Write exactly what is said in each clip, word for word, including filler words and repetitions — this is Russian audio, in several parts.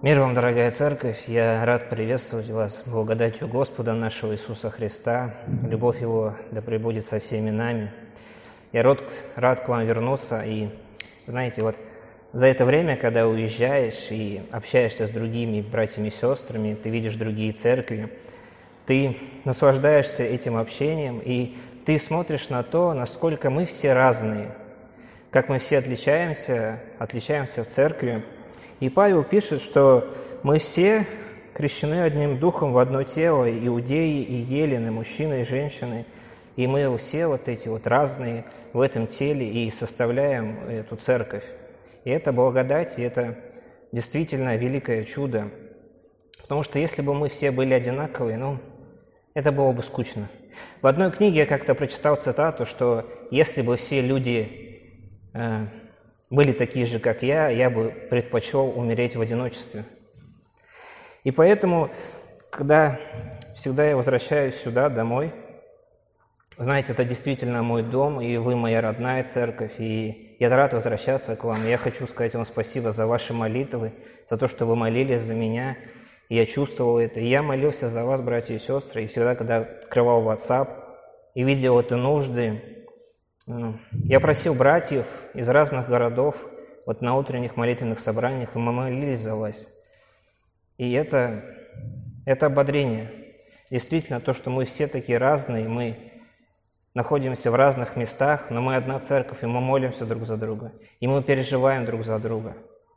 Мир вам, дорогая церковь! Я рад приветствовать вас благодатью Господа нашего Иисуса Христа. Любовь Его да пребудет со всеми нами. Я рад, рад к вам вернуться. И, знаете, вот за это время, когда уезжаешь и общаешься с другими братьями и сестрами, ты видишь другие церкви, ты наслаждаешься этим общением, и ты смотришь на то, насколько мы все разные, как мы все отличаемся, отличаемся в церкви. И Павел пишет, что мы все крещены одним духом в одно тело, иудеи и елены, мужчины и женщины, и мы все вот эти вот разные в этом теле и составляем эту церковь. И это благодать, и это действительно великое чудо. Потому что если бы мы все были одинаковые, ну, это было бы скучно. В одной книге я как-то прочитал цитату, что если бы все люди э, были такие же, как я, я бы предпочел умереть в одиночестве. И поэтому, когда всегда я возвращаюсь сюда, домой, знаете, это действительно мой дом, и вы моя родная церковь, и я рад возвращаться к вам. Я хочу сказать вам спасибо за ваши молитвы, за то, что вы молились за меня, и я чувствовал это. И я молился за вас, братья и сестры, и всегда, когда открывал WhatsApp и видел эти нужды, я просил братьев из разных городов, вот на утренних молитвенных собраниях, и мы молились за вас. И это, это ободрение. Действительно, то, что мы все такие разные, мы находимся в разных местах, но мы одна церковь, и мы молимся друг за друга, и мы переживаем друг за друга.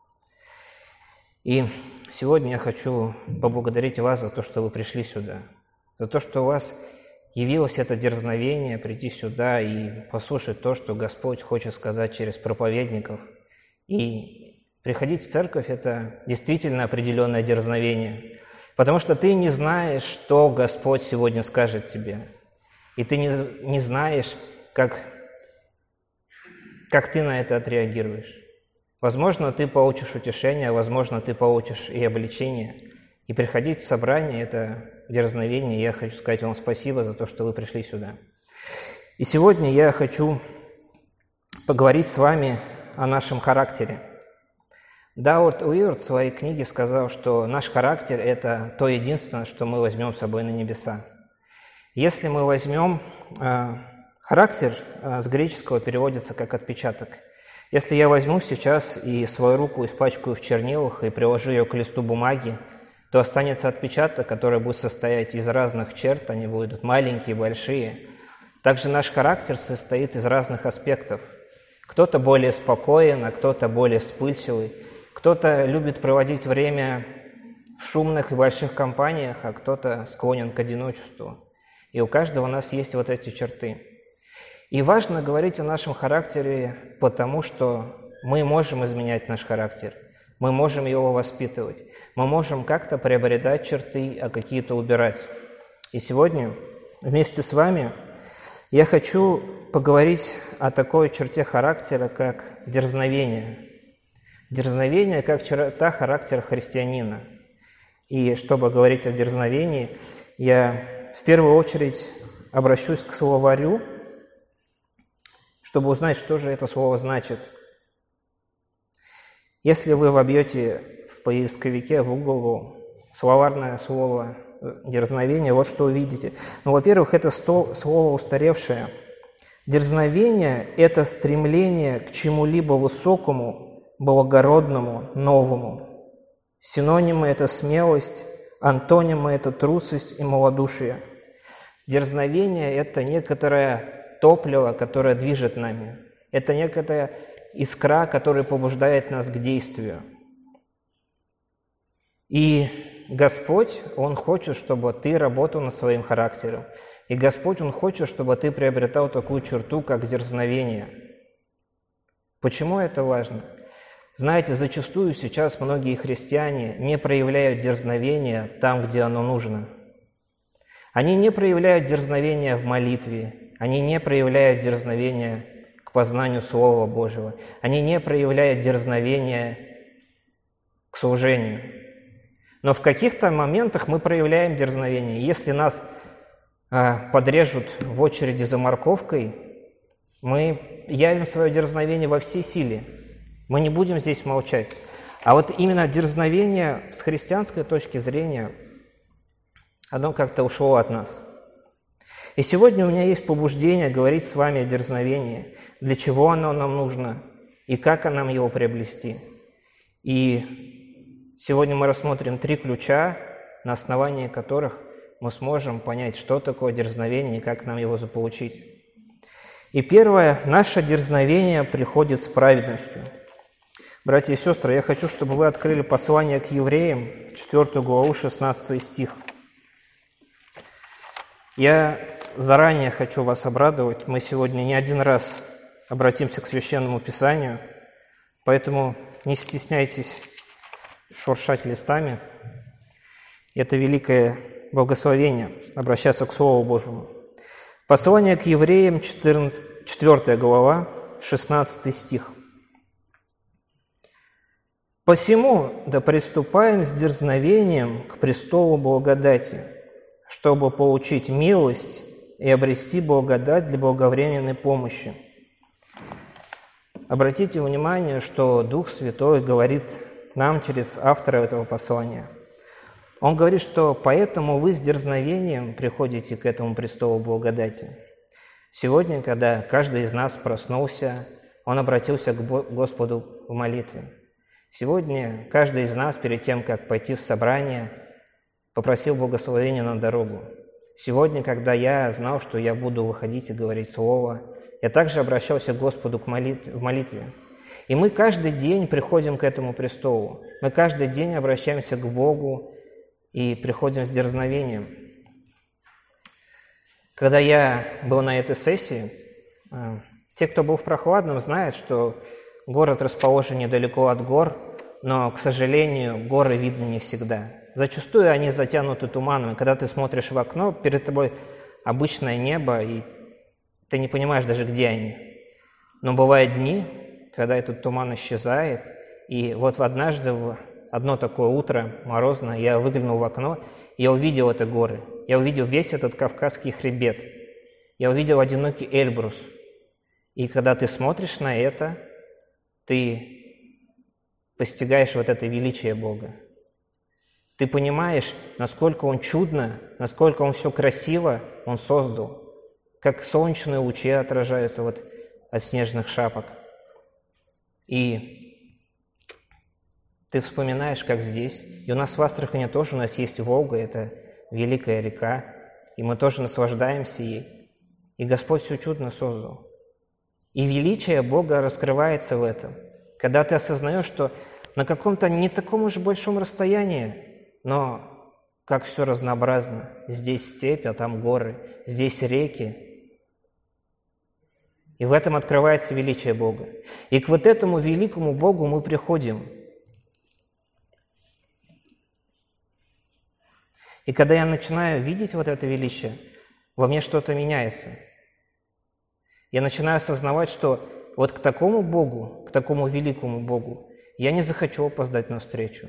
И сегодня я хочу поблагодарить вас за то, что вы пришли сюда, за то, что у вас явилось это дерзновение прийти сюда и послушать то, что Господь хочет сказать через проповедников. И приходить в церковь – это действительно определенное дерзновение, потому что ты не знаешь, что Господь сегодня скажет тебе, и ты не, не знаешь, как, как ты на это отреагируешь. Возможно, ты получишь утешение, возможно, ты получишь и обличение. И приходить в собрание – это дерзновение. Я хочу сказать вам спасибо за то, что вы пришли сюда. И сегодня я хочу поговорить с вами о нашем характере. Даут Уивард в своей книге сказал, что наш характер – это то единственное, что мы возьмем с собой на небеса. Если мы возьмем… Э, характер э, с греческого переводится как «отпечаток». Если я возьму сейчас и свою руку испачкаю в чернилах и приложу ее к листу бумаги, то останется отпечаток, который будет состоять из разных черт, они будут маленькие, большие. Также наш характер состоит из разных аспектов. Кто-то более спокоен, а кто-то более вспыльчивый. Кто-то любит проводить время в шумных и больших компаниях, а кто-то склонен к одиночеству. И у каждого у нас есть вот эти черты. И важно говорить о нашем характере, потому что мы можем изменять наш характер. Мы можем его воспитывать. Мы можем как-то приобретать черты, а какие-то убирать. И сегодня вместе с вами я хочу поговорить о такой черте характера, как дерзновение. Дерзновение как черта характера христианина. И чтобы говорить о дерзновении, я в первую очередь обращусь к словарю, чтобы узнать, что же это слово значит. Если вы вобьете в поисковике в Google словарное слово «дерзновение», вот что увидите. Ну, во-первых, это слово устаревшее. Дерзновение – это стремление к чему-либо высокому, благородному, новому. Синонимы – это смелость, антонимы – это трусость и малодушие. Дерзновение – это некоторое топливо, которое движет нами. Это некоторая искра, которая побуждает нас к действию. И Господь, Он хочет, чтобы ты работал над своим характером. И Господь, Он хочет, чтобы ты приобретал такую черту, как дерзновение. Почему это важно? Знаете, зачастую сейчас многие христиане не проявляют дерзновения там, где оно нужно. Они не проявляют дерзновения в молитве, они не проявляют дерзновения к познанию Слова Божьего, они не проявляют дерзновения к служению. Но в каких-то моментах мы проявляем дерзновение. Если нас а, подрежут в очереди за морковкой, мы явим свое дерзновение во всей силе. Мы не будем здесь молчать. А вот именно дерзновение с христианской точки зрения, оно как-то ушло от нас. И сегодня у меня есть побуждение говорить с вами о дерзновении, для чего оно нам нужно и как нам его приобрести. И сегодня мы рассмотрим три ключа, на основании которых мы сможем понять, что такое дерзновение и как нам его заполучить. И первое, наше дерзновение приходит с праведностью. Братья и сестры, я хочу, чтобы вы открыли послание к евреям, четвёртую главу, шестнадцатый стих. Я заранее хочу вас обрадовать. Мы сегодня не один раз обратимся к Священному Писанию, поэтому не стесняйтесь шуршать листами. Это великое благословение обращаться к Слову Божьему. Послание к евреям, четвёртая глава, шестнадцатый стих. «Посему да приступаем с дерзновением к престолу благодати, чтобы получить милость и обрести благодать для благовременной помощи». Обратите внимание, что Дух Святой говорит нам через автора этого послания. Он говорит, что поэтому вы с дерзновением приходите к этому престолу благодати. Сегодня, когда каждый из нас проснулся, он обратился к Господу в молитве. Сегодня каждый из нас, перед тем, как пойти в собрание, попросил благословения на дорогу. Сегодня, когда я знал, что я буду выходить и говорить Слово, я также обращался к Господу к молитве, в молитве. И мы каждый день приходим к этому престолу. Мы каждый день обращаемся к Богу и приходим с дерзновением. Когда я был на этой сессии, те, кто был в Прохладном, знают, что город расположен недалеко от гор, но, к сожалению, горы видно не всегда. Зачастую они затянуты туманом, и когда ты смотришь в окно, перед тобой обычное небо, и ты не понимаешь даже, где они. Но бывают дни, когда этот туман исчезает, и вот однажды, в одно такое утро морозное, я выглянул в окно, и я увидел это горы. Я увидел весь этот Кавказский хребет. Я увидел одинокий Эльбрус. И когда ты смотришь на это, ты постигаешь вот это величие Бога. Ты понимаешь, насколько Он чудно, насколько Он все красиво Он создал, как солнечные лучи отражаются вот от снежных шапок. И ты вспоминаешь, как здесь. И у нас в Астрахани тоже у нас есть Волга, это великая река, и мы тоже наслаждаемся ей. И Господь все чудно создал. И величие Бога раскрывается в этом. Когда ты осознаешь, что на каком-то не таком уж большом расстоянии, но как все разнообразно. Здесь степь, а там горы, здесь реки. И в этом открывается величие Бога. И к вот этому великому Богу мы приходим. И когда я начинаю видеть вот это величие, во мне что-то меняется. Я начинаю осознавать, что вот к такому Богу, к такому великому Богу я не захочу опоздать на встречу.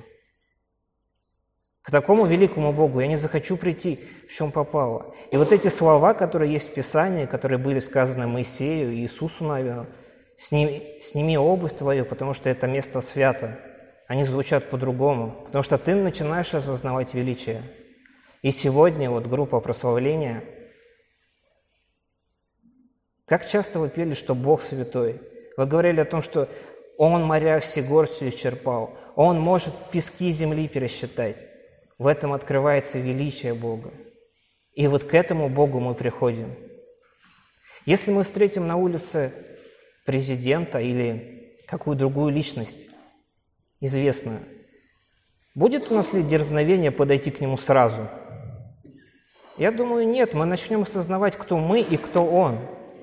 К такому великому Богу я не захочу прийти, в чем попало. И вот эти слова, которые есть в Писании, которые были сказаны Моисею и Иисусу, наверное, «Сними, сними обувь твою, потому что это место свято», они звучат по-другому, потому что ты начинаешь осознавать величие. И сегодня вот группа прославления, как часто вы пели, что Бог святой? Вы говорили о том, что Он моря всегорстью исчерпал, Он может пески земли пересчитать. В этом открывается величие Бога. И вот к этому Богу мы приходим. Если мы встретим на улице президента или какую другую личность, известную, будет у нас ли дерзновение подойти к нему сразу? Я думаю, нет. Мы начнем осознавать, кто мы и кто он.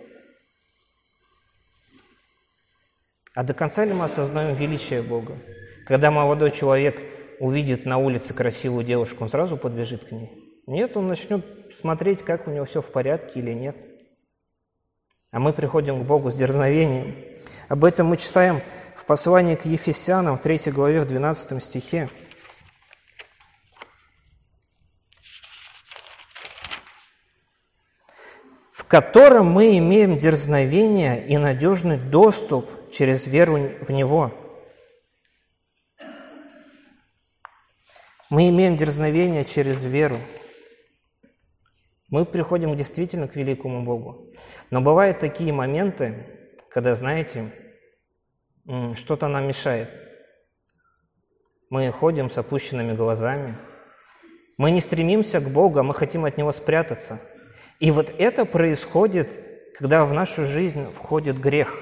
А до конца ли мы осознаем величие Бога? Когда молодой человек увидит на улице красивую девушку, он сразу подбежит к ней? Нет, он начнет смотреть, как у него все в порядке или нет. А мы приходим к Богу с дерзновением. Об этом мы читаем в послании к Ефесянам, в третьей главе, в двенадцатом стихе. «В котором мы имеем дерзновение и надежный доступ через веру в Него». Мы имеем дерзновение через веру. Мы приходим действительно к великому Богу. Но бывают такие моменты, когда, знаете, что-то нам мешает. Мы ходим с опущенными глазами. Мы не стремимся к Богу, а мы хотим от Него спрятаться. И вот это происходит, когда в нашу жизнь входит грех.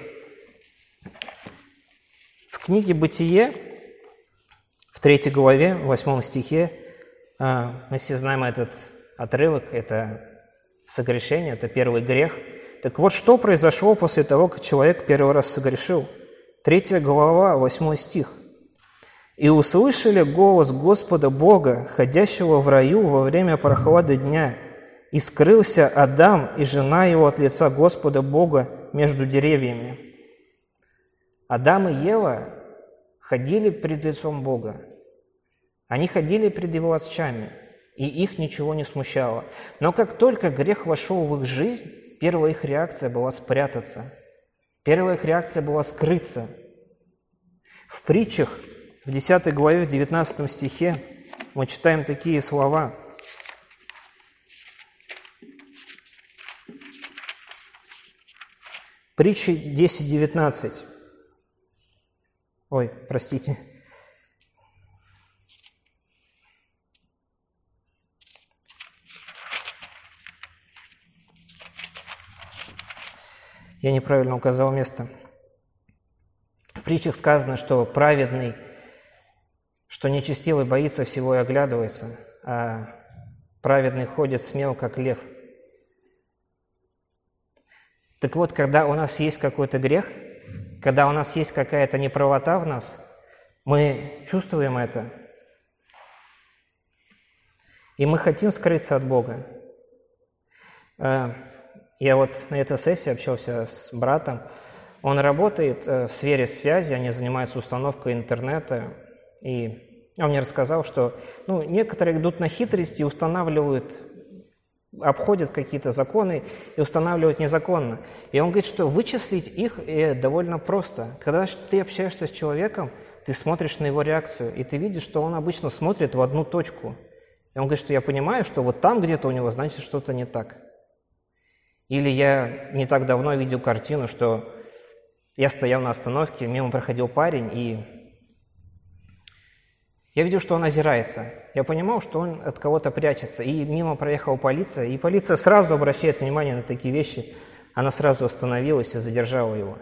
В книге «Бытие», в третьей главе, в восьмом стихе, мы все знаем этот отрывок, это согрешение, это первый грех. Так вот, что произошло после того, как человек первый раз согрешил? Третья глава, восьмой стих. «И услышали голос Господа Бога, ходящего в раю во время прохлады дня, и скрылся Адам и жена его от лица Господа Бога между деревьями». Адам и Ева ходили пред лицом Бога. Они ходили пред Его очами, и их ничего не смущало. Но как только грех вошел в их жизнь, первая их реакция была спрятаться. Первая их реакция была скрыться. В притчах, в десятой главе, в девятнадцатом стихе, мы читаем такие слова. Притчи десять девятнадцать. Ой, простите. Я неправильно указал место. В притчах сказано, что праведный, что нечестивый боится всего и оглядывается, а праведный ходит смело, как лев. Так вот, когда у нас есть какой-то грех, когда у нас есть какая-то неправота в нас, мы чувствуем это, и мы хотим скрыться от Бога. Я вот на этой сессии общался с братом. Он работает в сфере связи, они занимаются установкой интернета. И он мне рассказал, что ну, некоторые идут на хитрости и устанавливают, обходят какие-то законы и устанавливают незаконно. И он говорит, что вычислить их довольно просто. Когда ты общаешься с человеком, ты смотришь на его реакцию, и ты видишь, что он обычно смотрит в одну точку. И он говорит, что я понимаю, что вот там где-то у него, значит, что-то не так. Или я не так давно видел картину, что я стоял на остановке, мимо проходил парень, и я видел, что он озирается. Я понимал, что он от кого-то прячется. И мимо проехала полиция, и полиция сразу обращает внимание на такие вещи. Она сразу остановилась и задержала его.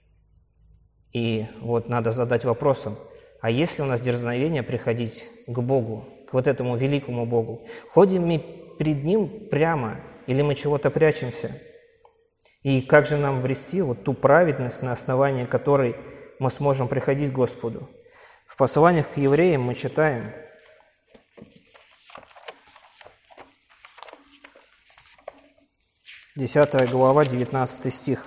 И вот надо задать вопросом, а есть ли у нас дерзновение приходить к Богу, к вот этому великому Богу? Ходим мы перед Ним прямо, или мы чего-то прячемся? И как же нам обрести вот ту праведность, на основании которой мы сможем приходить к Господу? В посланиях к евреям мы читаем: десятая глава, девятнадцатый стих.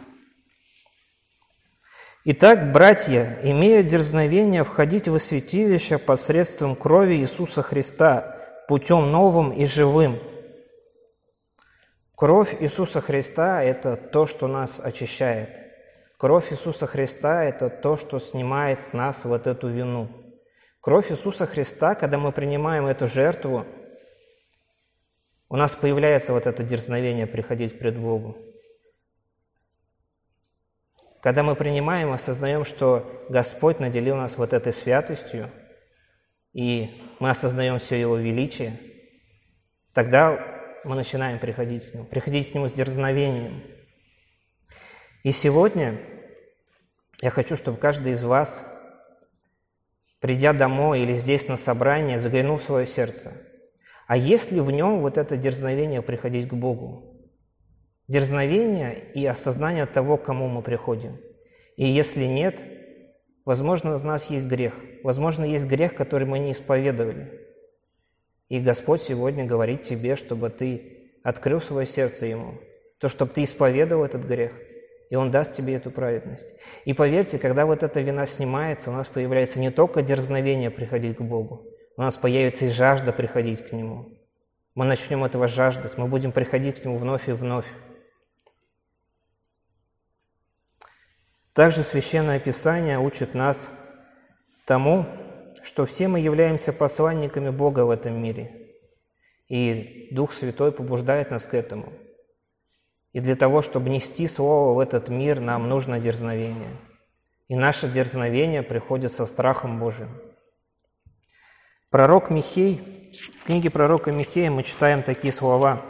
«Итак, братья, имея дерзновение входить во святилище посредством крови Иисуса Христа, путем новым и живым». Кровь Иисуса Христа – это то, что нас очищает. Кровь Иисуса Христа – это то, что снимает с нас вот эту вину. Кровь Иисуса Христа, когда мы принимаем эту жертву, у нас появляется вот это дерзновение приходить пред Богу. Когда мы принимаем, осознаем, что Господь наделил нас вот этой святостью, и мы осознаем все Его величие, тогда мы начинаем приходить к Нему, приходить к Нему с дерзновением. И сегодня я хочу, чтобы каждый из вас, придя домой или здесь на собрание, заглянул в свое сердце. А есть ли в нем вот это дерзновение приходить к Богу? Дерзновение и осознание того, к кому мы приходим. И если нет, возможно, у нас есть грех. Возможно, есть грех, который мы не исповедовали. И Господь сегодня говорит тебе, чтобы ты открыл свое сердце Ему, то, чтобы ты исповедовал этот грех, и Он даст тебе эту праведность. И поверьте, когда вот эта вина снимается, у нас появляется не только дерзновение приходить к Богу, у нас появится и жажда приходить к Нему. Мы начнем этого жаждать, мы будем приходить к Нему вновь и вновь. Также Священное Писание учит нас тому, что все мы являемся посланниками Бога в этом мире, и Дух Святой побуждает нас к этому. И для того, чтобы нести Слово в этот мир, нам нужно дерзновение. И наше дерзновение приходит со страхом Божиим. Пророк Михей, в книге пророка Михея мы читаем такие слова.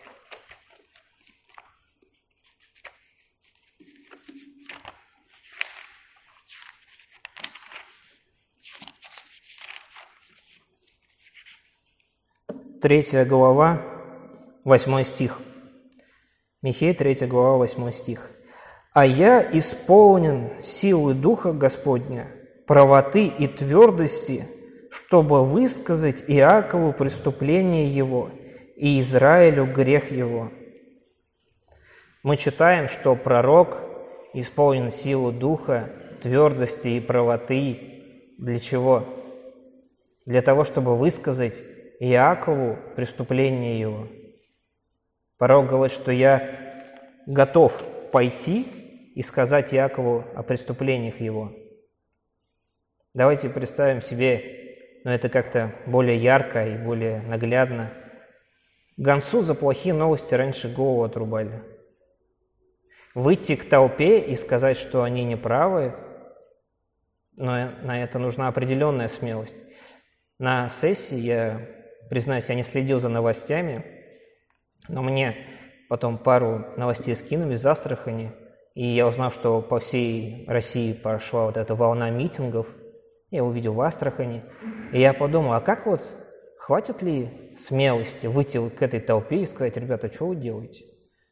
Третья глава, восьмой стих. Михея, третья глава, восьмой стих. «А я исполнен силы Духа Господня, правоты и твердости, чтобы высказать Иакову преступление его и Израилю грех его». Мы читаем, что пророк исполнен силу Духа, твердости и правоты. Для чего? Для того, чтобы высказать Иакову преступление его. Пророк говорит, что я готов пойти и сказать Иакову о преступлениях его. Давайте представим себе, но это как-то более ярко и более наглядно. Гонцу за плохие новости раньше голову отрубали. Выйти к толпе и сказать, что они неправы, но на это нужна определенная смелость. На сессии, я признаюсь, я не следил за новостями, но мне потом пару новостей скинули из Астрахани, и я узнал, что по всей России прошла вот эта волна митингов. Я увидел в Астрахани, и я подумал, а как вот, хватит ли смелости выйти к этой толпе и сказать: ребята, что вы делаете?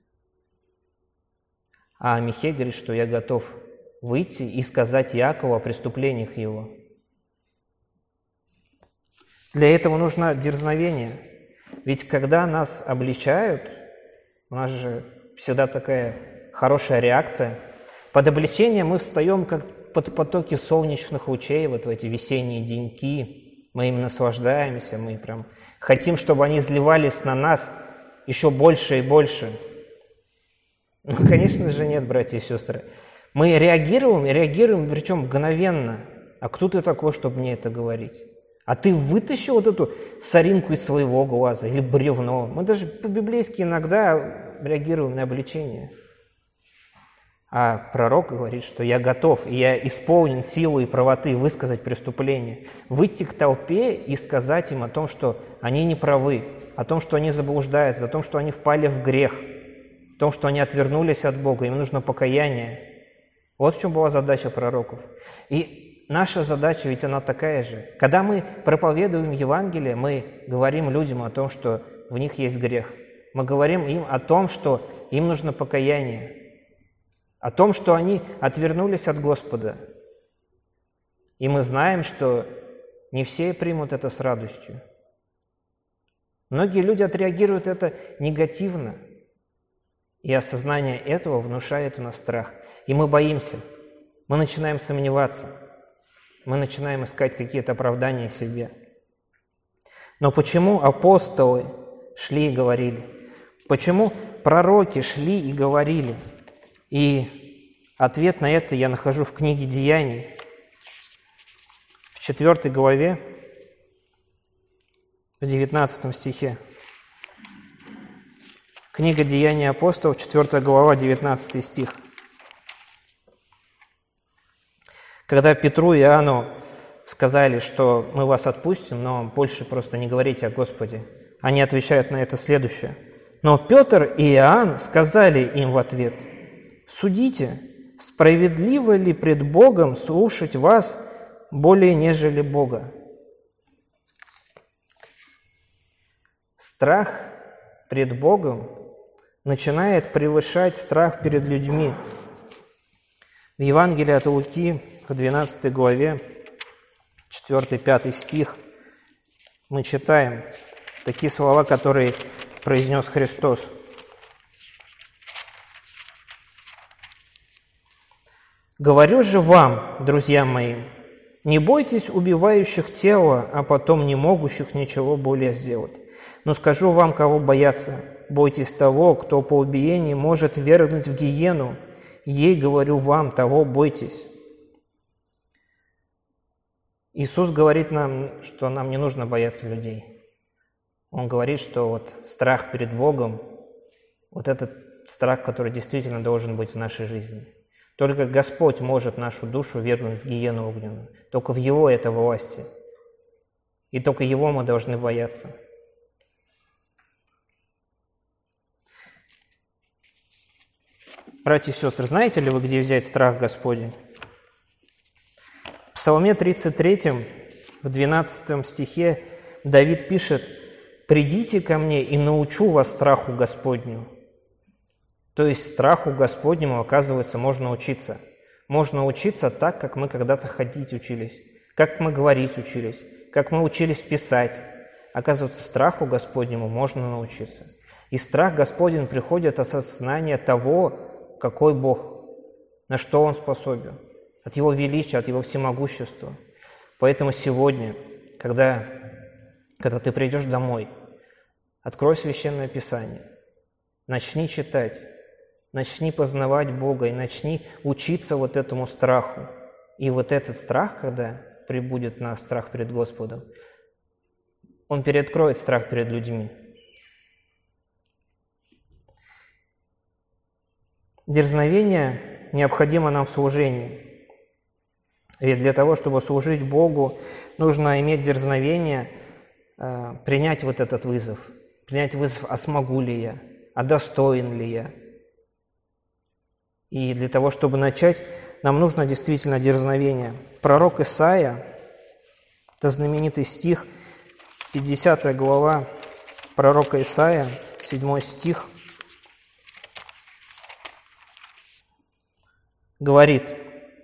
А Михей говорит, что я готов выйти и сказать Иакову о преступлениях его. Для этого нужно дерзновение. Ведь когда нас обличают, у нас же всегда такая хорошая реакция. Под обличением мы встаем, как под потоки солнечных лучей, вот в эти весенние деньки. Мы им наслаждаемся, мы прям хотим, чтобы они изливались на нас еще больше и больше. Ну, конечно же, нет, братья и сестры. Мы реагируем, и реагируем, причем мгновенно. А кто ты такой, чтобы мне это говорить? А ты вытащил вот эту соринку из своего глаза или бревно. Мы даже по-библейски иногда реагируем на обличение. А пророк говорит, что я готов, и я исполнен силы и правоты высказать преступление. Выйти к толпе и сказать им о том, что они не правы, о том, что они заблуждаются, о том, что они впали в грех, о том, что они отвернулись от Бога, им нужно покаяние. Вот в чем была задача пророков. И наша задача ведь она такая же. Когда мы проповедуем Евангелие, мы говорим людям о том, что в них есть грех. Мы говорим им о том, что им нужно покаяние, о том, что они отвернулись от Господа. И мы знаем, что не все примут это с радостью. Многие люди отреагируют это негативно, и осознание этого внушает в нас страх. И мы боимся, мы начинаем сомневаться. Мы начинаем искать какие-то оправдания себе. Но почему апостолы шли и говорили? Почему пророки шли и говорили? И ответ на это я нахожу в книге Деяний, в четвёртой главе, в девятнадцатом стихе. Книга Деяний апостолов, четвёртая глава, девятнадцатый стих. Когда Петру и Иоанну сказали, что мы вас отпустим, но больше просто не говорите о Господе, они отвечают на это следующее. Но Петр и Иоанн сказали им в ответ: «Судите, справедливо ли пред Богом слушать вас более, нежели Бога?» Страх пред Богом начинает превышать страх перед людьми. В Евангелии от Луки, в двенадцатой главе, четвёртый-пятый стих, мы читаем такие слова, которые произнес Христос. «Говорю же вам, друзья мои, не бойтесь убивающих тело, а потом не могущих ничего более сделать. Но скажу вам, кого бояться. Бойтесь того, кто по убиении может вергнуть в гиену. Ей говорю вам, того бойтесь». Иисус говорит нам, что нам не нужно бояться людей. Он говорит, что вот страх перед Богом, вот этот страх, который действительно должен быть в нашей жизни. Только Господь может нашу душу вергнуть в гиену огненную. Только в Его это власти. И только Его мы должны бояться. Братья и сестры, знаете ли вы, где взять страх Господень? В Псалме тридцать третьем, в двенадцатом стихе Давид пишет: «Придите ко мне, и научу вас страху Господню». То есть страху Господнему, оказывается, можно учиться. Можно учиться так, как мы когда-то ходить учились, как мы говорить учились, как мы учились писать. Оказывается, страху Господнему можно научиться. И страх Господень приходит от осознания того, какой Бог, на что Он способен, от Его величия, от Его всемогущества. Поэтому сегодня, когда, когда ты придешь домой, открой Священное Писание, начни читать, начни познавать Бога и начни учиться вот этому страху. И вот этот страх, когда прибудет на страх перед Господом, он переоткроет страх перед людьми. Дерзновение необходимо нам в служении. Ведь для того, чтобы служить Богу, нужно иметь дерзновение, э, принять вот этот вызов. Принять вызов, а смогу ли я, а достоин ли я. И для того, чтобы начать, нам нужно действительно дерзновение. Пророк Исаия, это знаменитый стих, пятидесятая глава пророка Исаия, седьмой стих, говорит: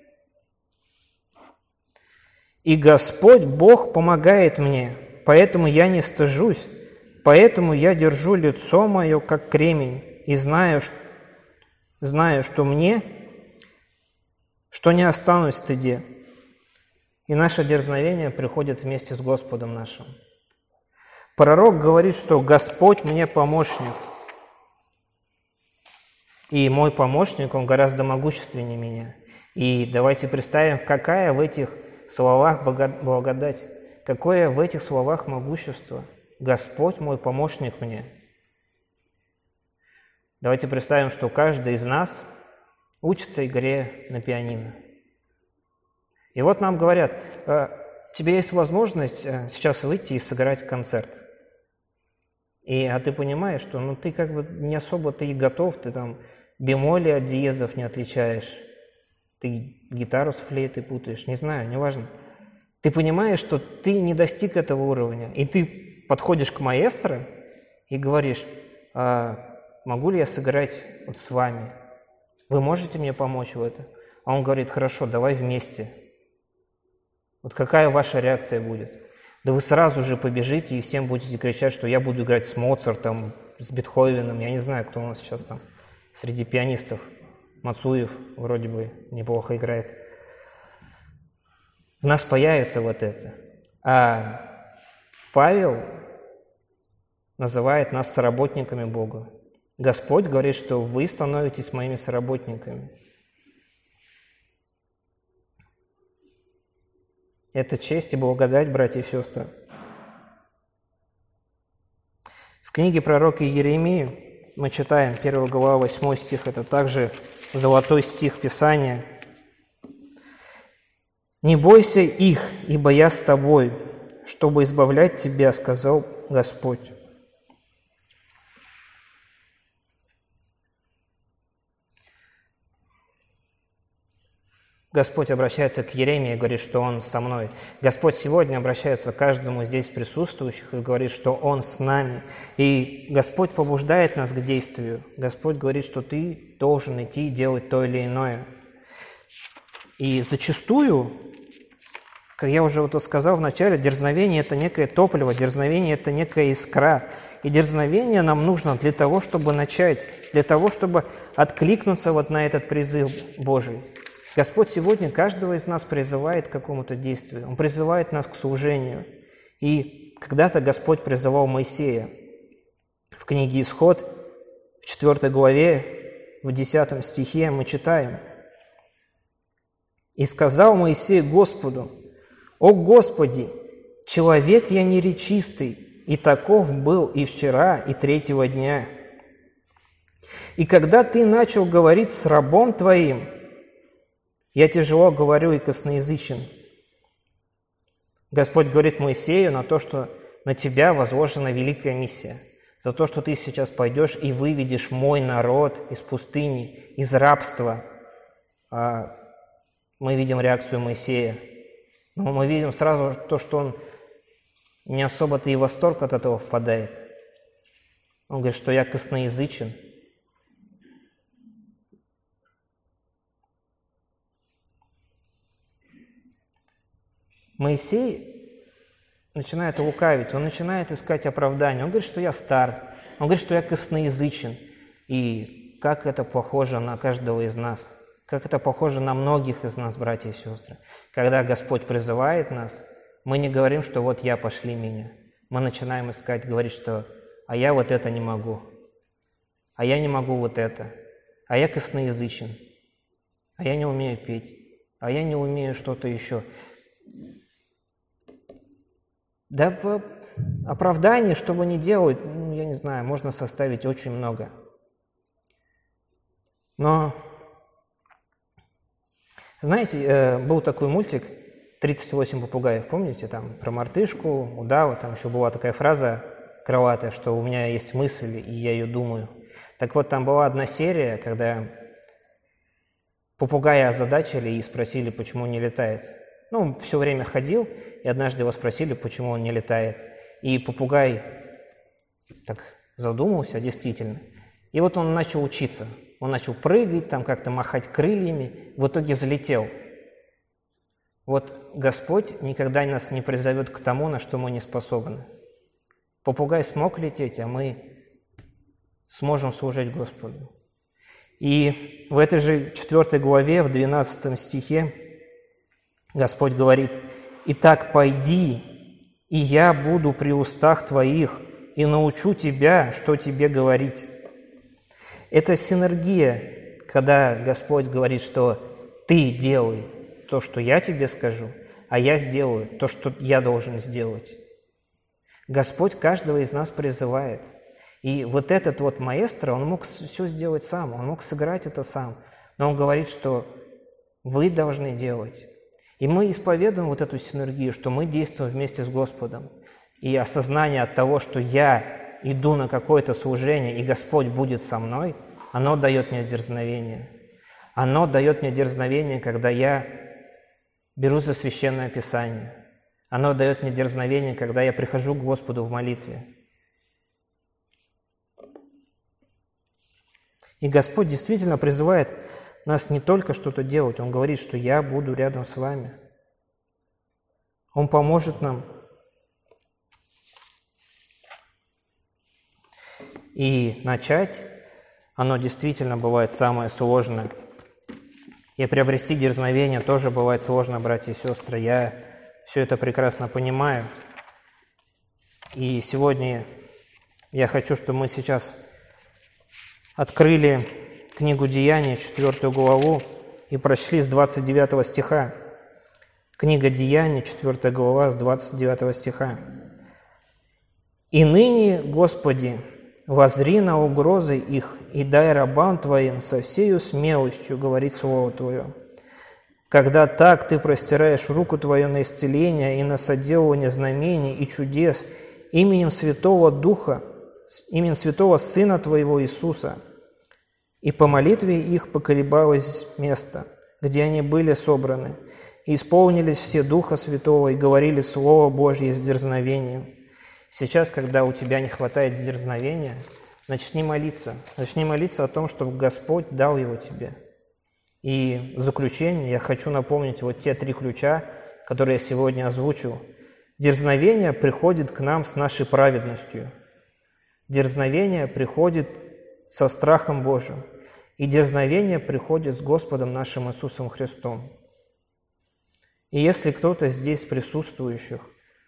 «И Господь Бог помогает мне, поэтому я не стыжусь, поэтому я держу лицо мое, как кремень, и знаю, что Знаю, что мне, что не останусь в стыде». И наше дерзновение приходит вместе с Господом нашим. Пророк говорит, что Господь мне помощник. И мой помощник, он гораздо могущественнее меня. И давайте представим, какая в этих словах благодать, какое в этих словах могущество. Господь мой помощник мне. Давайте представим, что каждый из нас учится игре на пианино. И вот нам говорят: тебе есть возможность сейчас выйти и сыграть концерт. И, а ты понимаешь, что ну, ты как бы не особо-то и готов, ты там бемоли от диезов не отличаешь, ты гитару с флейтой путаешь, не знаю, неважно. Ты понимаешь, что ты не достиг этого уровня, и ты подходишь к маэстро и говоришь: а могу ли я сыграть вот с вами? Вы можете мне помочь в этом? А он говорит: хорошо, давай вместе. Вот какая ваша реакция будет? Да вы сразу же побежите и всем будете кричать, что я буду играть с Моцартом, с Бетховеном. Я не знаю, кто у нас сейчас там среди пианистов. Мацуев вроде бы неплохо играет. У нас появится вот это. А Павел называет нас соработниками Бога. Господь говорит, что вы становитесь моими соработниками. Это честь и благодать, братья и сестры. В книге пророка Иеремии мы читаем первая глава, восьмой стих, это также золотой стих Писания. «Не бойся их, ибо я с тобой, чтобы избавлять тебя, сказал Господь». Господь обращается к Иеремии и говорит, что Он со мной. Господь сегодня обращается к каждому здесь присутствующих и говорит, что Он с нами. И Господь побуждает нас к действию. Господь говорит, что ты должен идти и делать то или иное. И зачастую, как я уже вот сказал в начале, дерзновение – это некое топливо, дерзновение – это некая искра. И дерзновение нам нужно для того, чтобы начать, для того, чтобы откликнуться вот на этот призыв Божий. Господь сегодня каждого из нас призывает к какому-то действию. Он призывает нас к служению. И когда-то Господь призывал Моисея. В книге «Исход», в четвёртой главе, в десятом стихе мы читаем: «И сказал Моисей Господу: «О Господи, человек я неречистый, и таков был и вчера, и третьего дня. И когда Ты начал говорить с рабом Твоим, я тяжело говорю и косноязычен». Господь говорит Моисею на то, что на тебя возложена великая миссия, за то, что ты сейчас пойдешь и выведешь мой народ из пустыни, из рабства. А мы видим реакцию Моисея. Но мы видим сразу то, что он не особо-то и в восторг от этого впадает. Он говорит, что я косноязычен. Моисей начинает лукавить, он начинает искать оправдание. Он говорит, что я стар, он говорит, что я косноязычен. И как это похоже на каждого из нас, как это похоже на многих из нас, братья и сестры. Когда Господь призывает нас, мы не говорим, что вот я, пошли меня. Мы начинаем искать, говорить, что а я вот это не могу, а я не могу вот это, а я косноязычен, а я не умею петь, а я не умею что-то еще. Да, по оправданий, что бы ни делать, ну, я не знаю, можно составить очень много. Но, знаете, был такой мультик «тридцать восемь попугаев», помните, там, про мартышку, удава, там еще была такая фраза крылатая, что у меня есть мысль, и я ее думаю. Так вот, там была одна серия, когда попугая озадачили и спросили, почему он не летает. Ну, он все время ходил, и однажды его спросили, почему он не летает. И попугай так задумался, действительно. И вот он начал учиться. Он начал прыгать, там как-то махать крыльями, в итоге залетел. Вот Господь никогда нас не призовет к тому, на что мы не способны. Попугай смог лететь, а мы сможем служить Господу. И в этой же четвёртой главе, в двенадцатом стихе, Господь говорит: «Итак, пойди, и я буду при устах твоих, и научу тебя, что тебе говорить». Это синергия, когда Господь говорит, что ты делай то, что я тебе скажу, а я сделаю то, что я должен сделать. Господь каждого из нас призывает. И вот этот вот маэстро, он мог все сделать сам, он мог сыграть это сам, но он говорит, что вы должны делать. И мы исповедуем вот эту синергию, что мы действуем вместе с Господом. И осознание от того, что я иду на какое-то служение, и Господь будет со мной, оно дает мне дерзновение. Оно дает мне дерзновение, когда я беру за Священное Писание. Оно дает мне дерзновение, когда я прихожу к Господу в молитве. И Господь действительно призывает нас не только что-то делать, Он говорит, что я буду рядом с вами. Он поможет нам. И начать, оно действительно бывает самое сложное. И приобрести дерзновение тоже бывает сложно, братья и сестры. Я все это прекрасно понимаю. И сегодня я хочу, чтобы мы сейчас открыли книгу Деяний, четвёртую главу, и прочли с двадцать девятого стиха. Книга Деяний, четвёртая глава, с двадцать девятого стиха. «И ныне, Господи, воззри на угрозы их, и дай рабам Твоим со всею смелостью говорить Слово Твое. Когда так Ты простираешь руку Твою на исцеление и на соделывание знамений и чудес именем Святого Духа, именем Святого Сына Твоего Иисуса, и по молитве их поколебалось место, где они были собраны, и исполнились все Духа Святого, и говорили Слово Божье с дерзновением». Сейчас, когда у тебя не хватает дерзновения, начни молиться. Начни молиться о том, чтобы Господь дал его тебе. И в заключение я хочу напомнить вот те три ключа, которые я сегодня озвучил. Дерзновение приходит к нам с нашей праведностью. Дерзновение приходит со страхом Божьим. И дерзновение приходит с Господом нашим Иисусом Христом. И если кто-то здесь присутствующих,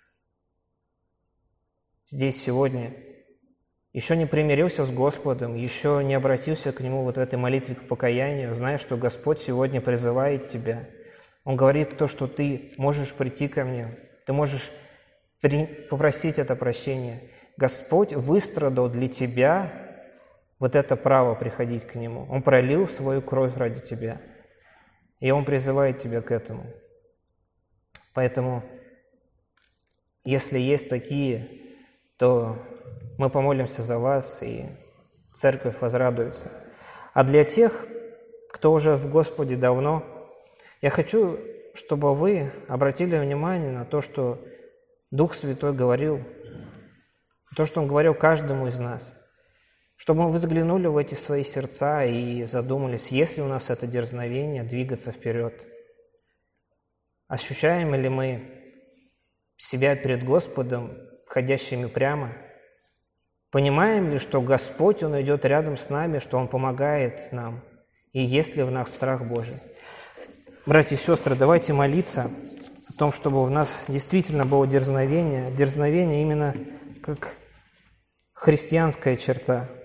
здесь сегодня еще не примирился с Господом, еще не обратился к Нему вот в этой молитве к покаянию, зная, что Господь сегодня призывает тебя, Он говорит то, что ты можешь прийти ко мне, ты можешь попросить это прощение. Господь выстрадал для тебя вот это право приходить к Нему. Он пролил свою кровь ради тебя, и Он призывает тебя к этому. Поэтому, если есть такие, то мы помолимся за вас, и церковь возрадуется. А для тех, кто уже в Господе давно, я хочу, чтобы вы обратили внимание на то, что Дух Святой говорил, то, что Он говорил каждому из нас, чтобы мы взглянули в эти свои сердца и задумались, есть ли у нас это дерзновение двигаться вперед. Ощущаем ли мы себя перед Господом, ходящими прямо? Понимаем ли, что Господь, Он идет рядом с нами, что Он помогает нам? И есть ли в нас страх Божий? Братья и сестры, давайте молиться о том, чтобы в нас действительно было дерзновение. Дерзновение именно как христианская черта.